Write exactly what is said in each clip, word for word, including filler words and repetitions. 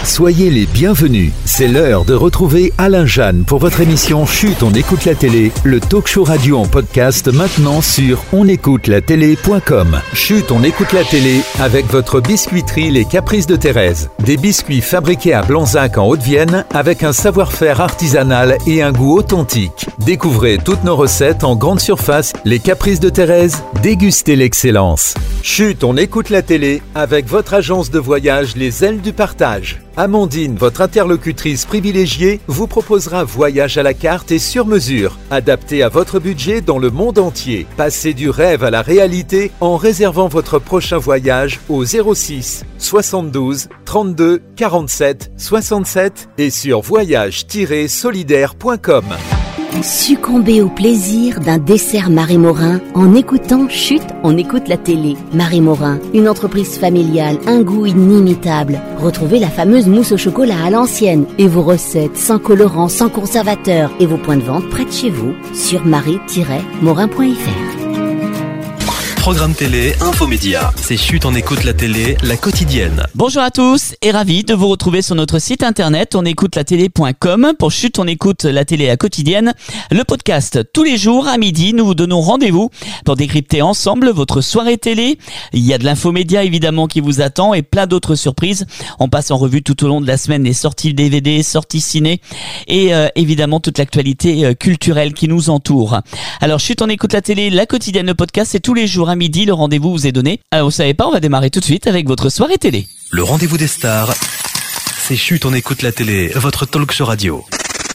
Soyez les bienvenus. C'est l'heure de retrouver Alain Jeanne pour votre émission Chut, on écoute la télé, le talk show radio en podcast maintenant sur on écoute la télé point com. Chut, on écoute la télé avec votre biscuiterie Les Caprices de Thérèse. Des biscuits fabriqués à Blanzac en Haute-Vienne avec un savoir-faire artisanal et un goût authentique. Découvrez toutes nos recettes en grande surface. Les Caprices de Thérèse, dégustez l'excellence. Chut, on écoute la télé avec votre agence de voyage Les Ailes du Partage. Amandine, votre interlocutrice privilégiée, vous proposera voyage à la carte et sur mesure, adapté à votre budget dans le monde entier. Passez du rêve à la réalité en réservant votre prochain voyage au zéro six soixante-douze trente-deux quarante-sept soixante-sept et sur voyage tiret solidaire point com. Succombez au plaisir d'un dessert Marie Morin en écoutant Chut, on écoute la télé. Marie Morin, une entreprise familiale, un goût inimitable. Retrouvez la fameuse mousse au chocolat à l'ancienne et vos recettes sans colorant, sans conservateur et vos points de vente près de chez vous sur marie tiret morin point f r. Programme télé, infomédia. C'est Chut, on écoute la télé, la quotidienne. Bonjour à tous et ravi de vous retrouver sur notre site internet on écoute la télé point com pour Chut, on écoute la télé, la quotidienne. Le podcast, tous les jours à midi, nous vous donnons rendez-vous pour décrypter ensemble votre soirée télé. Il y a de l'infomédia évidemment qui vous attend et plein d'autres surprises. On passe en revue tout au long de la semaine les sorties D V D, sorties ciné et euh, évidemment toute l'actualité euh, culturelle qui nous entoure. Alors Chut, on écoute la télé, la quotidienne, le podcast, c'est tous les jours à midi, le rendez-vous vous est donné. Alors vous savez pas, on va démarrer tout de suite avec votre soirée télé. Le rendez-vous des stars, c'est Chut, on écoute la télé, votre talk show radio.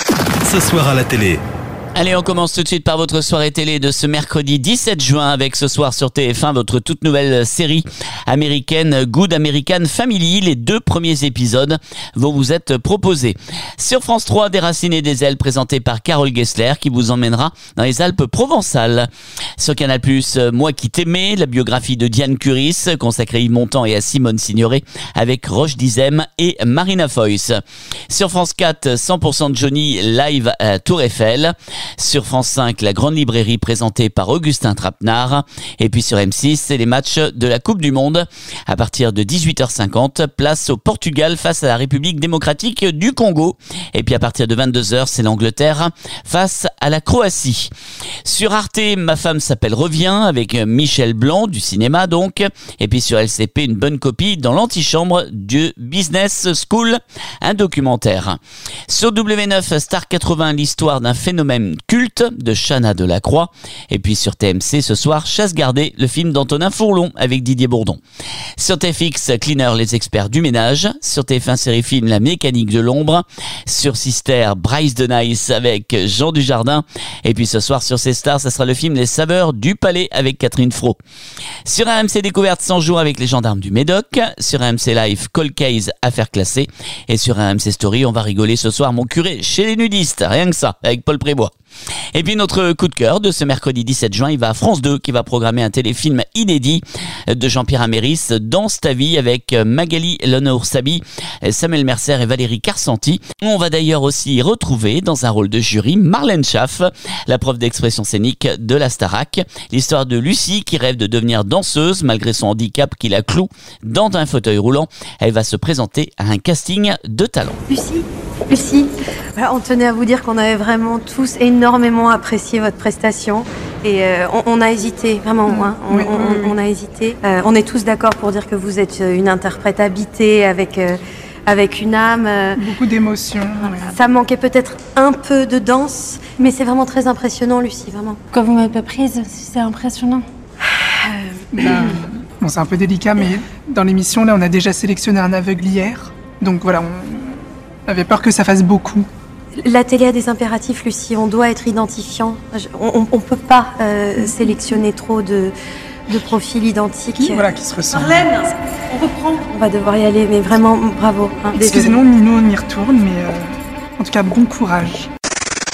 Ce soir à la télé. Allez, on commence tout de suite par votre soirée télé de ce mercredi dix-sept juin avec ce soir sur T F un votre toute nouvelle série américaine Good American Family. Les deux premiers épisodes vont vous être proposés. Sur France trois, Déraciné des ailes présenté par Carole Gessler qui vous emmènera dans les Alpes provençales. Sur Canal plus, Moi qui t'aimais, la biographie de Diane Curis consacrée à Yves Montand et à Simone Signoret avec Roche Dizem et Marina Foïs. Sur France quatre, cent pour cent de Johnny live à Tour Eiffel. Sur France cinq, la grande librairie présentée par Augustin Trapenard. Et puis sur M six, c'est les matchs de la Coupe du Monde. À partir de dix-huit heures cinquante, place au Portugal face à la République démocratique du Congo. Et puis à partir de vingt-deux heures, c'est l'Angleterre face à la Croatie. Sur Arte, Ma femme s'appelle Revient avec Michel Blanc du cinéma donc. Et puis sur L C P, une bonne copie dans l'antichambre du Business School, un documentaire. Sur W neuf, Star quatre-vingts, l'histoire d'un phénomène culte de Chana Delacroix. Et puis sur T M C ce soir, Chasse gardée, le film d'Antonin Fourlon avec Didier Bourdon. Sur T F X, Cleaner, les experts du ménage. Sur T F un, série film La mécanique de l'ombre. Sur Sister, Bryce de Nice avec Jean Dujardin. Et puis ce soir sur C Stars, ça sera le film Les saveurs du palais avec Catherine Fro. Sur A M C Découverte, cent jours avec les gendarmes du Médoc. Sur A M C Live, Cold Case, affaire classée. Et sur A M C Story, on va rigoler ce soir, mon curé chez les nudistes. Rien que ça, avec Paul Prébois. Et puis notre coup de cœur de ce mercredi dix-sept juin, il va à France deux qui va programmer un téléfilm inédit de Jean-Pierre Améris, Danse ta vie avec Magali Lenoir-Sabi, Samuel Mercer et Valérie Carcenti. On va d'ailleurs aussi retrouver dans un rôle de jury Marlène Schaff, la prof d'expression scénique de la Starac. L'histoire de Lucie qui rêve de devenir danseuse malgré son handicap qui la cloue dans un fauteuil roulant. Elle va se présenter à un casting de talent. Lucie Lucie, voilà, on tenait à vous dire qu'on avait vraiment tous énormément apprécié votre prestation et euh, on, on a hésité, vraiment, hein, on, oui, on, oui, oui. on a hésité. Euh, on est tous d'accord pour dire que vous êtes une interprète habitée avec, euh, avec une âme. Euh, Beaucoup d'émotions. Voilà. Ouais. Ça manquait peut-être un peu de danse, mais c'est vraiment très impressionnant, Lucie, vraiment. Quand vous m'avez pas prise, c'est impressionnant. Euh, ben, bon, c'est un peu délicat, mais dans l'émission, là, on a déjà sélectionné un aveugle hier, donc voilà, on... On avait peur que ça fasse beaucoup. La télé a des impératifs, Lucie. On doit être identifiant. On ne peut pas euh, sélectionner trop de, de profils identiques. Qui, voilà, qui se ressemblent. Marlène, on reprend. On va devoir y aller, mais vraiment, bravo. Hein, excusez-nous, Nino, on y retourne, mais euh, en tout cas, bon courage.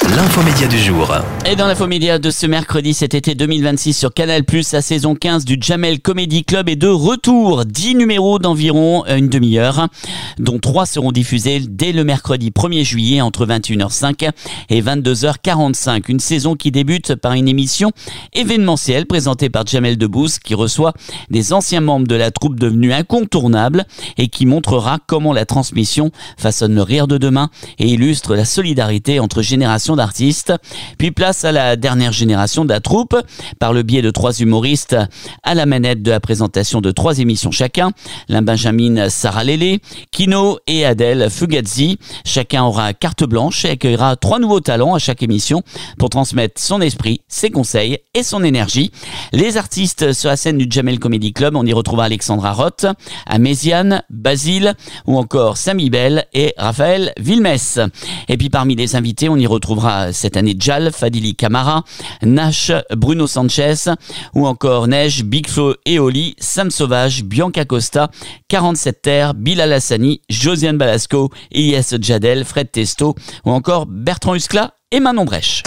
L'infomédia du jour. Et dans l'infomédia de ce mercredi, cet été deux mille vingt-six sur Canal plus, la saison quinze du Jamel Comedy Club est de retour. dix numéros d'environ une demi-heure, dont trois seront diffusés dès le mercredi premier juillet entre vingt et une heures cinq et vingt-deux heures quarante-cinq. Une saison qui débute par une émission événementielle présentée par Jamel Debbouze, qui reçoit des anciens membres de la troupe devenus incontournables et qui montrera comment la transmission façonne le rire de demain et illustre la solidarité entre générations d'artistes. Puis place à la dernière génération de la troupe par le biais de trois humoristes à la manette de la présentation de trois émissions chacun. L'un Benjamin Sarah Lélé, Kino et Adèle Fugazi. Chacun aura carte blanche et accueillera trois nouveaux talents à chaque émission pour transmettre son esprit, ses conseils et son énergie. Les artistes sur la scène du Jamel Comedy Club, on y retrouvera Alexandra Roth, Améziane, Basile ou encore Samy Bell et Raphaël Vilmès. Et puis parmi les invités, on y retrouvera cette année Jal, Fadili Camara, Nash, Bruno Sanchez ou encore Neige, Big Flo et Oli, Sam Sauvage, Bianca Costa, quarante-sept Terre, Bilal Hassani, Josiane Balasco, Ilyes Jadel, Fred Testo ou encore Bertrand Huskla et Manon Brèche.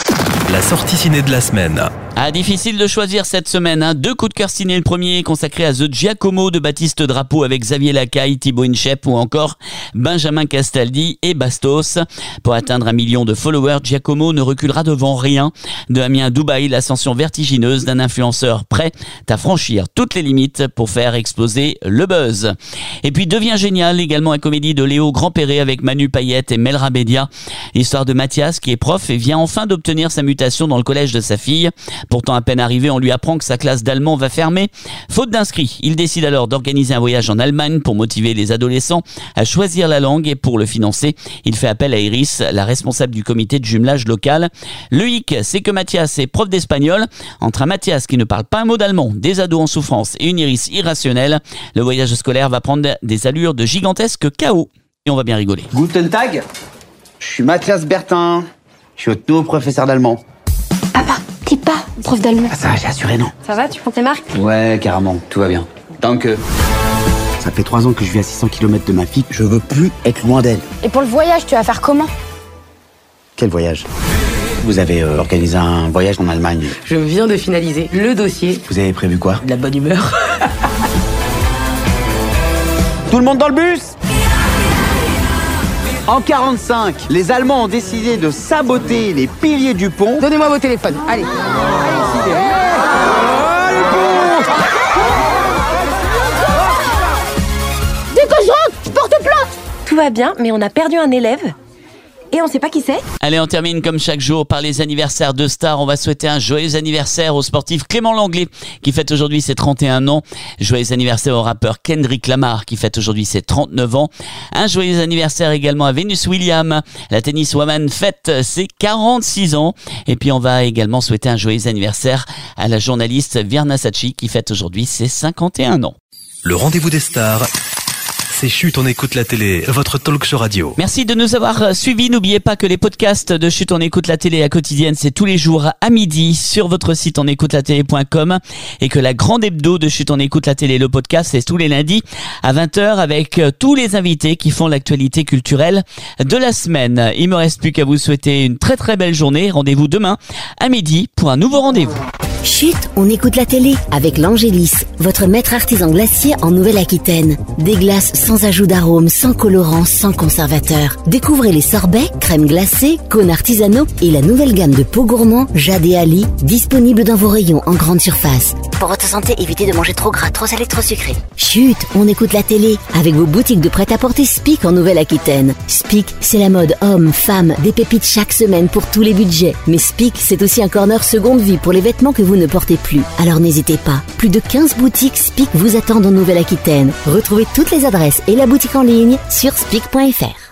La sortie ciné de la semaine. Ah, difficile de choisir cette semaine, hein. Deux coups de cœur ciné. Le premier consacré à The Giacomo de Baptiste Drapeau avec Xavier Lacaille, Thibaut Inchep ou encore Benjamin Castaldi et Bastos. Pour atteindre un million de followers, Giacomo ne reculera devant rien. De Amiens à Dubaï, l'ascension vertigineuse d'un influenceur prêt à franchir toutes les limites pour faire exploser le buzz. Et puis devient génial également la comédie de Léo Grandperret avec Manu Payette et Melra Bédia. L'histoire de Mathias qui est prof et vient enfin d'obtenir sa mutation dans le collège de sa fille. Pourtant, à peine arrivé, on lui apprend que sa classe d'allemand va fermer. Faute d'inscrits, il décide alors d'organiser un voyage en Allemagne pour motiver les adolescents à choisir la langue et pour le financer, il fait appel à Iris, la responsable du comité de jumelage local. Le hic, c'est que Mathias est prof d'espagnol. Entre un Mathias qui ne parle pas un mot d'allemand, des ados en souffrance et une Iris irrationnelle, le voyage scolaire va prendre des allures de gigantesque chaos. Et on va bien rigoler. Guten Tag, je suis Mathias Bertin, je suis votre nouveau professeur d'allemand. Ah bah, t'es pas prof d'allemand. Ah ça, j'ai assuré, non. Ça va, tu prends tes marques? Ouais, carrément, tout va bien. Danke. Ça fait trois ans que je vis à six cents kilomètres de ma fille, je veux plus être loin d'elle. Et pour le voyage, tu vas faire comment? Quel voyage? Vous avez euh, organisé un voyage en Allemagne. Je viens de finaliser le dossier. Vous avez prévu quoi? De la bonne humeur. Tout le monde dans le bus? En quarante-cinq, les Allemands ont décidé de saboter les piliers du pont. Donnez-moi vos téléphones, allez. Dès que je rentre, je porte plainte. Tout va bien, mais on a perdu un élève. Et on sait pas qui c'est. Allez, on termine comme chaque jour par les anniversaires de stars. On va souhaiter un joyeux anniversaire au sportif Clément Langlais qui fête aujourd'hui ses trente et un ans. Joyeux anniversaire au rappeur Kendrick Lamar qui fête aujourd'hui ses trente-neuf ans. Un joyeux anniversaire également à Venus Williams. La tenniswoman fête ses quarante-six ans. Et puis on va également souhaiter un joyeux anniversaire à la journaliste Virna Sacchi qui fête aujourd'hui ses cinquante et un ans. Le rendez-vous des stars. C'est Chut, on écoute la télé, votre talk show radio. Merci de nous avoir suivis. N'oubliez pas que les podcasts de Chut, on écoute la télé à quotidienne, c'est tous les jours à midi sur votre site on écoute la télé point com et que la grande hebdo de Chut, on écoute la télé, le podcast, c'est tous les lundis à vingt heures avec tous les invités qui font l'actualité culturelle de la semaine. Il me reste plus qu'à vous souhaiter une très très belle journée. Rendez-vous demain à midi pour un nouveau rendez-vous. Chut, on écoute la télé avec l'Angélis, votre maître artisan glacier en Nouvelle-Aquitaine. Des glaces sans ajout d'arôme, sans colorant, sans conservateur. Découvrez les sorbets, crèmes glacées, cônes artisanaux et la nouvelle gamme de pots gourmands Jade et Ali, disponible dans vos rayons en grande surface. Pour votre santé, évitez de manger trop gras, trop salé, trop sucré. Chut, on écoute la télé avec vos boutiques de prêt-à-porter Spic en Nouvelle-Aquitaine. Spic, c'est la mode homme, femme, des pépites chaque semaine pour tous les budgets. Mais Spic, c'est aussi un corner seconde vie pour les vêtements que vous ne portez plus. Alors n'hésitez pas, plus de quinze boutiques Spic vous attendent en Nouvelle-Aquitaine. Retrouvez toutes les adresses et la boutique en ligne sur spic point f r.